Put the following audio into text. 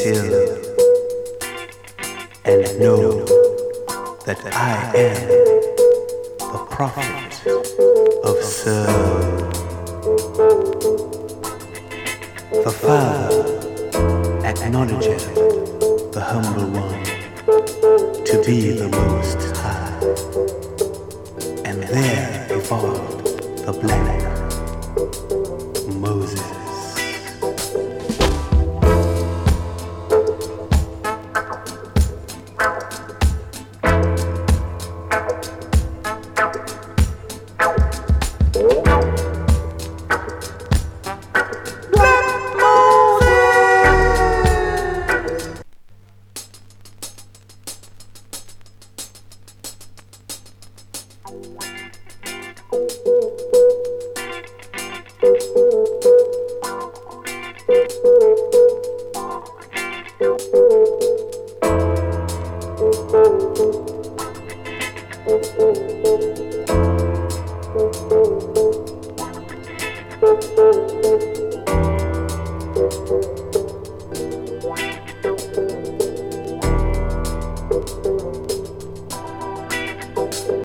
still and know that I am the prophet of Sir. The Father acknowledgeth the humble one to be the Most High, and there evolved the black Moses.